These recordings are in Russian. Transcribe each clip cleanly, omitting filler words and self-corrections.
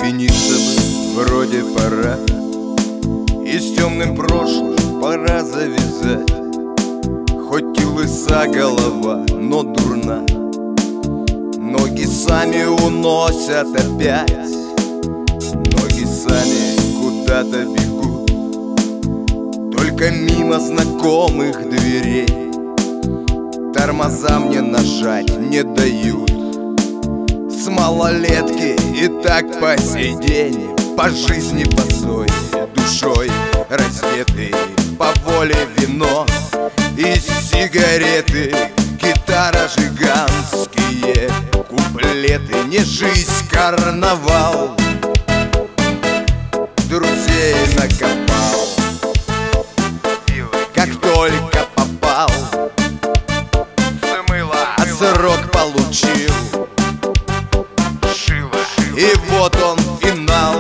Остепениться бы вроде пора, и с темным прошлым пора завязать. Хоть и лыса голова, но дурна, ноги сами уносят опять. Ноги сами куда-то бегут, только мимо знакомых дверей. Тормоза мне нажать не дают. С малолетки и так по сей день, по жизни босой, душой раздетый, по воле вино и сигареты, гитара, жиганские куплеты. Не жизнь, карнавал, друзей накопал, как только попал, а срок получил. И вот он, финал.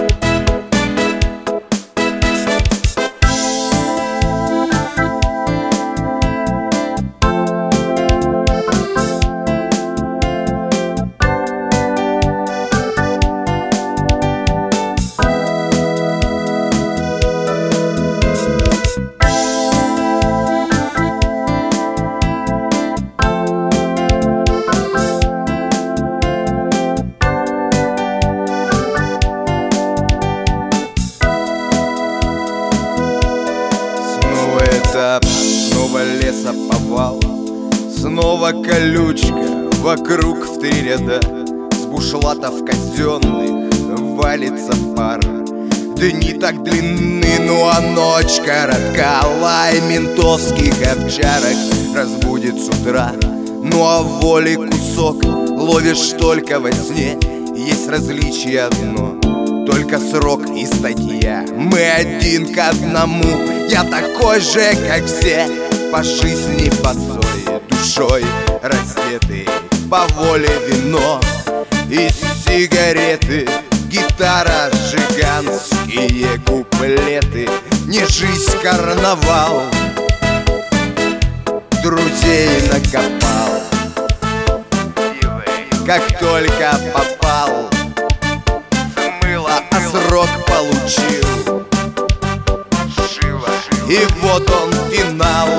Снова лесоповал, снова колючка вокруг в 3 ряда. С бушлатов казенных валится пар. Дни так длинны, ну а ночь коротка. Лай ментовских овчарок разбудит с утра. Ну а воли кусок ловишь только во сне. Есть различие одно, только срок и статья. Мы один к одному, я такой же, как все, по жизни босой, душой раздетый, по воле вино и сигареты, гитара, жиганские куплеты. Не жизнь, карнавал, друзей накопал, как только попал, а срок получил. И вот он, финал.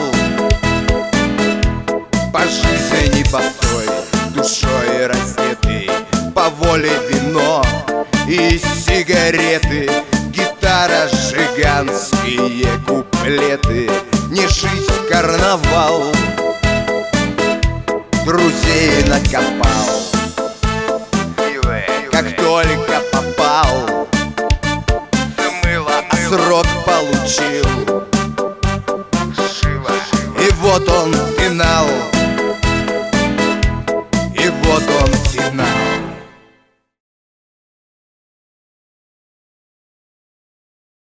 По жизни босой, душой раздетый, по воле вино и сигареты, гитара, жиганские куплеты. Не жизнь, карнавал, друзей накопал, как только попал, а срок получил. И вот он,